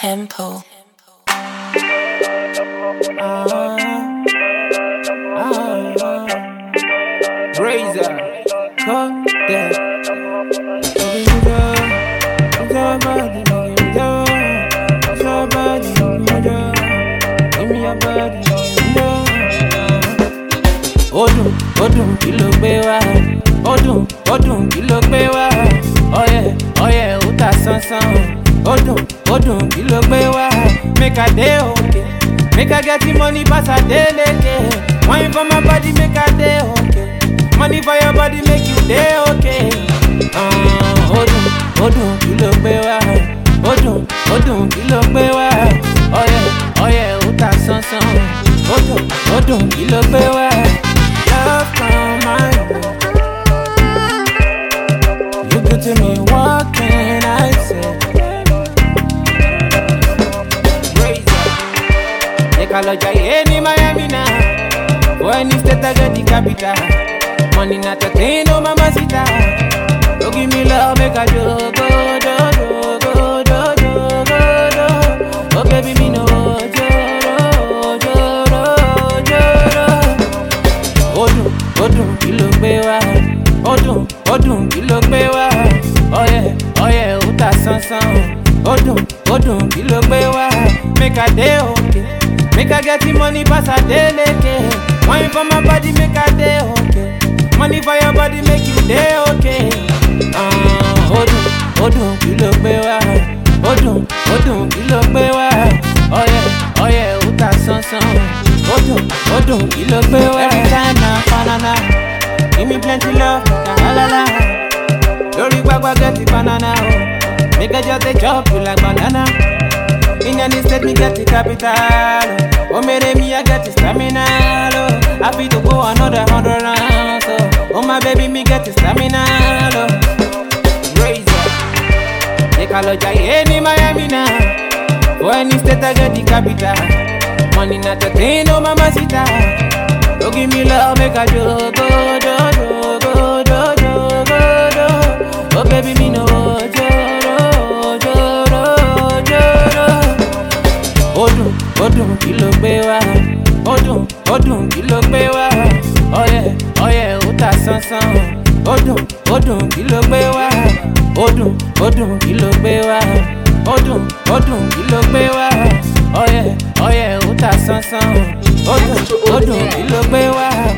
Tempo. Razor, cut that. Give me your body, Odun, kí ló gbé wá. Odun, kí ló gbé wá. Ọyẹ, ó ta sánsán. Odun, kí ló gbé wá. Make I dey okay. Make I get the money, pass a day leke. Money for my body, make I dey okay. Money for your body, make you dey okay. Odun, kí ló gbé wá. Odun, kí ló gbé wá. Ọyẹ, ó ta sánsán. Odun, kí ló gbé wá. Love from my way. You good to me, what can I say? Kaloja in Miami now. When you state I get the capital. Money not a thing, no mamacita. Don't give me love, make a do. Oh baby, me no Odun, kí ló gbé wá. Odun, kí ló gbé wá. Ọyẹ, ó ta sánsán. Odun, kí ló gbé wá. Make a day okay. Make I get the money, pass a day leke. Money for my body, make a day okay. Money for your body, make you day okay. Odun, kí ló gbé wá. Odun, kí ló gbé wá. Ọyẹ, ó ta sánsán. Odun, kí ló gbé wá. Every time na banana, give me plenty love, na halala. Lórí gbagba get the banana, oh. Make I just dey chop you like banana. In any state, me get the capital. Oh, me I get the stamina. Oh, I feel to go another 100 rounds. Oh, my baby, me get the stamina. Oh, Razor, they call it in Miami now. Oh, any state, I get the capital. Money not a thing, no mamacita. Don't give me love, make a do. Oh, baby, me no Odun, kí ló gbé wá. Odun, kí ló gbé wá. Ọyẹ, ó ta sánsán. Odun, kí ló gbé wá. Odun, kí ló gbé wá. Odun, kí ló gbé wá. Ọyẹ, ó ta sánsán. Odun, kí ló gbé wá.